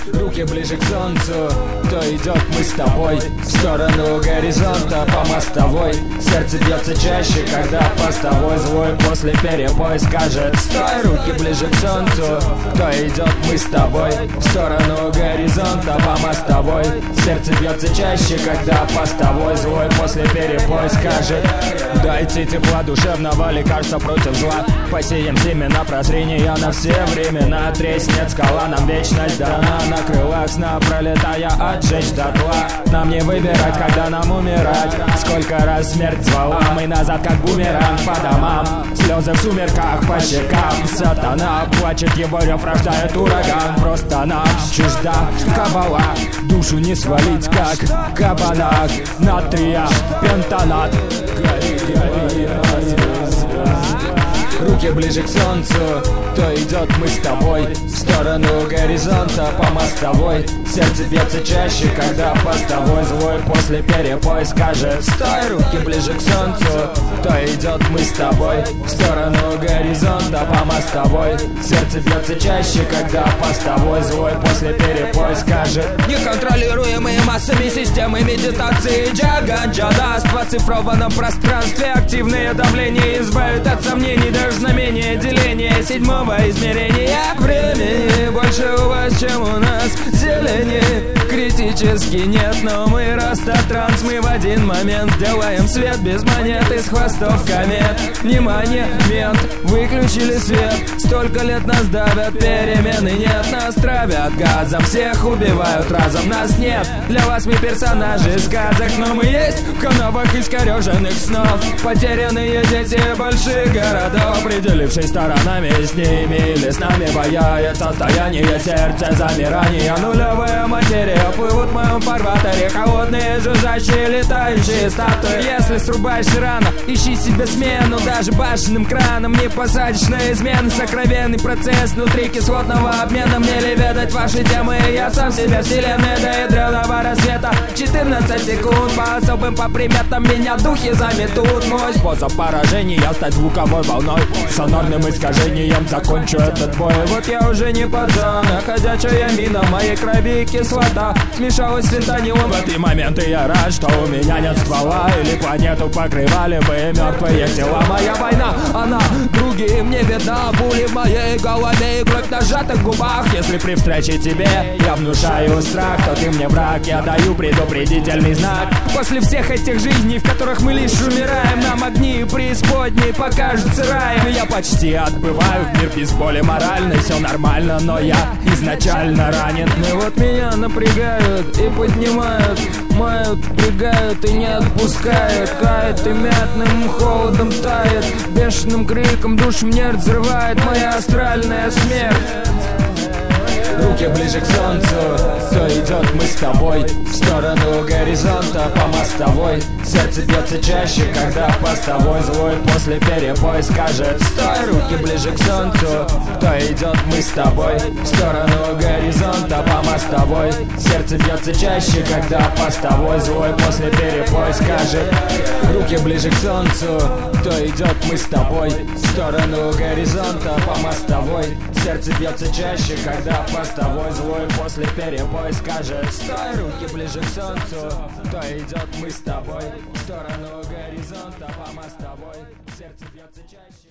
Руки ближе к солнцу, то идет мы с тобой в сторону горизонта по мостовой. Сердце бьется чаще, когда постовой звой после перебой скажет стой. Руки ближе к солнцу, то идет мы с тобой в сторону горизонта по мостовой. Сердце бьется чаще, когда постовой звой после перебой скажет дайте тепла душевного лекарства против зла. Посеем семена прозрения на все времена. Треснет скала, нам вечность дана. На крылах сна пролетая отжечь дотла. Нам не выбирать, когда нам умирать. Сколько раз смерть звала, мы назад как бумеранг по домам. Слезы в сумерках по щекам. Сатана плачет, его рев рождает ураган. Просто нам чужда кабала. Душу не свалить, как кабана. Натрия, пентонат. Руки ближе к солнцу, то идет мы с тобой в сторону горизонта по мостовой. Сердце бьется чаще, когда постовой звой после перепой скажет стой. Руки ближе к солнцу, то идет мы с тобой в сторону горизонта по мостовой. Сердце бьется чаще, когда постовой звой после перепой скажет неконтролируемые массами системы медитации Джагаджадас в оцифрованном пространстве. Активное давление избавит от сомнений даже знамение деления седьмого измерения. Времени больше у вас, чем у нас. Зелени критически нет, но мы растотранс. Мы в один момент сделаем свет без монет из хвостов комет. Внимание, мент, выключили свет. Столько лет нас давят, перемены нет. Нас травят газом, всех убивают разом. Нас нет, для вас мы персонажи сказок, но мы есть в канавах искореженных снов. Потерянные дети больших городов, определившись сторонами с ними или с нами бояет состояние сердца замирания. Нулевая материя плывут в моем фарватере. Холодные, жужжащие, летающие статуи. Если срубаешь рано, ищи себе смену. Даже башенным краном не посадишь на измену. Сокровенный процесс внутри кислотного обмена. Мне ли ведать ваши темы? Я сам себя вселенная до ядреного рассвета. 14 секунд по особым, по приметам меня духи заметут. Мой способ поражения стать звуковой волной. Сонорным искажением закончу этот бой. Вот я уже не пацан, а ходячая мина. В моей крови кислота смешалась с фентанилом. В эти моменты я рад, что у меня нет ствола. Или планету покрывали бы мертвые тела. Моя война, она другим не видна. Пули в моей голове и кровь на сжатых губах. Если при встрече тебе я внушаю страх, то ты мне враг, я даю предупредительный знак. После всех этих жизней, в которых мы лишь умираем, нам огни преисподней покажутся раем. Я почти отбываю в мир без боли моральной. Все нормально, но я изначально ранен. И вот меня напрягают и поднимают, мают, прягают и не отпускают. Кает и мятным холодом тает, бешеным криком душу мне разрывает моя астральная смерть. Руки ближе к солнцу, то идет мы с тобой в сторону горизонта по мостовой. Сердце бьется чаще, когда постовой звой после перебой скажет стой. Руки ближе к солнцу, то идет мы с тобой в сторону горизонта по мостовой. Сердце бьется чаще, когда постовой звой после перебой скажет руки ближе к солнцу, то идет мы с тобой в сторону горизонта по мостовой. Сердце бьется чаще, когда постовой звой после перебой скажет стой. Руки ближе к солнцу, то идет мы с тобой в сторону горизонта по мостовой. Сердце бьется чаще.